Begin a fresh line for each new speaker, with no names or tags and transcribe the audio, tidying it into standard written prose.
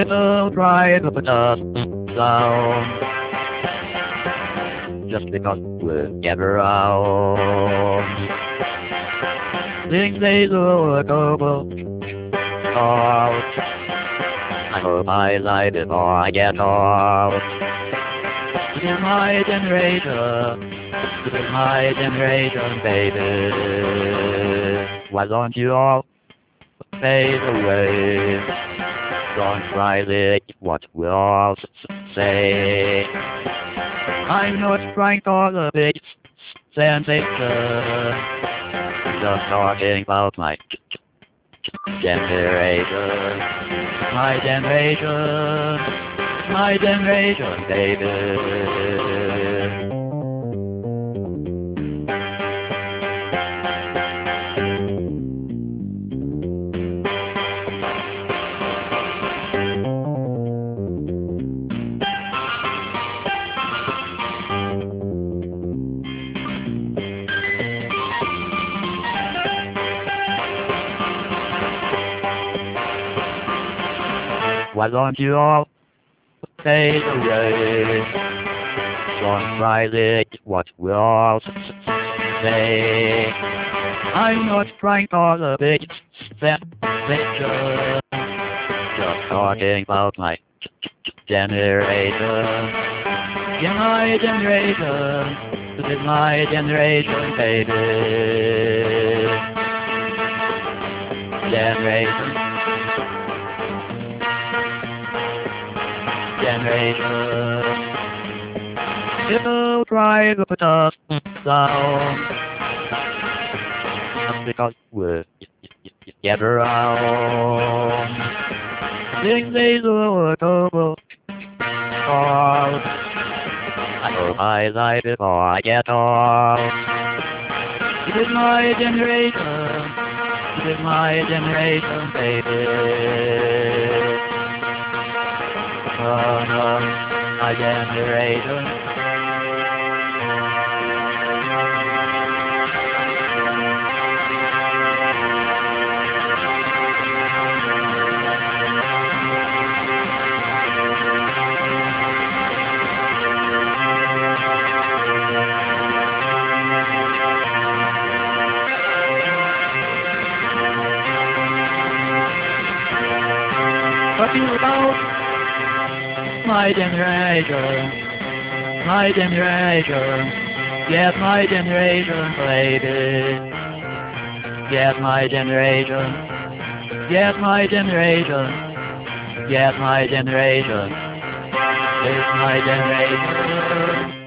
Don't try to put us down just because we're never around. Things they look over out. I hope I lie before I get out. This is my generation. This is my generation, baby. Why don't you all fade away? Don't try to what we all say. I'm not trying to the big sensation. Just talking about my generation. My generation. My generation, baby. Why don't you all fade away? Don't try to what we all say. I'm not trying to the big sensation. Just talking about my generation. Yeah, my generation. This is my generation, baby. Generation. Generation. You try to put us down just because we're never around. Things they look over out. I hope I lie before I get out. This is my generation. This is my generation, baby. Oh no, my generation. Talking about my generation, my generation, yes, my generation, baby, yes, my generation, yes, my generation, yes, my generation, it's my generation.